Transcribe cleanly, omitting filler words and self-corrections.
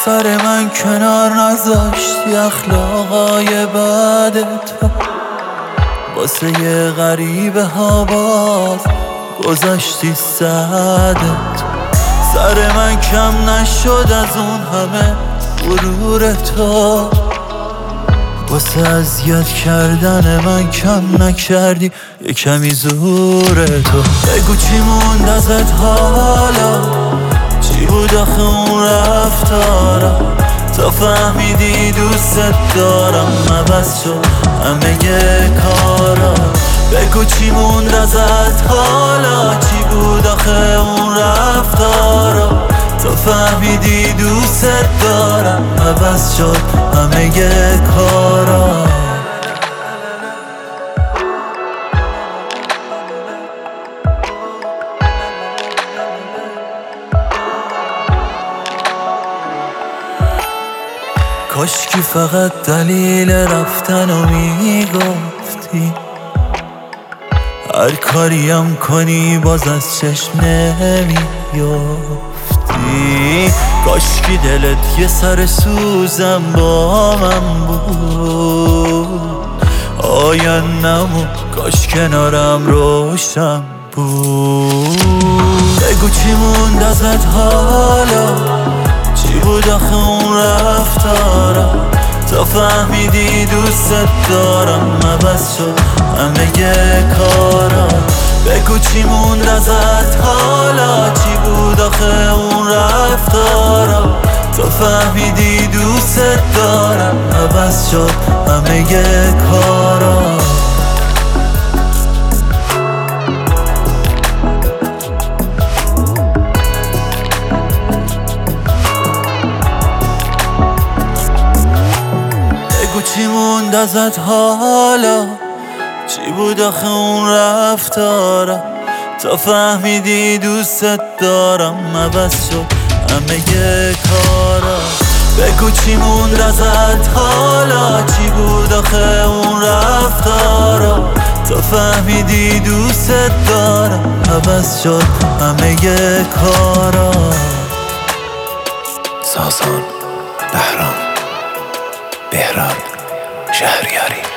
سر من کنار نذاشتی اخلاقای بد تو، واسه یه غریبه ها باز گذاشتی صدت. سر من کم نشد از اون همه غرور تو، واسه اذیت کردن من کم نکردی یه کمی زور تو. بگو چی موند ازت حالا، چی بود آخه اون رفتارا، تا فهمیدی دوست دارم عوض شد همه کارا. بگو چی موند ازت حالا، چی بود آخه اون رفتارا، تا فهمیدی دوست دارم عوض شد همه کارا. کاشکی فقط دلیل رفتنو میگفتی، هر کاریم کنی باز از چشم نمیفتی. کاشکی دلت یه سر سوزم با من بود، آینده‌مو کاش کنارم روشن بود. بگو چی موند ازت حالا، چی بود آخه اون رفتارا، تا فهمیدی دوست دارم عوض شد همه کارا. بگو چی موند ازت حالا، چی بود آخه اون رفتارا، تا فهمیدی دوست دارم عوض شد همه کارا. چی موند ازت حالا، چی بود آخه اون رفتارا، تا فهمیدی دوست دارم عوض شد همه کارا. بگو چی موند ازت حالا، چی بود آخه اون رفتارا، تا فهمیدی دوست دارم عوض شد همه کارا. سازان بهرام بهراد شهریاری.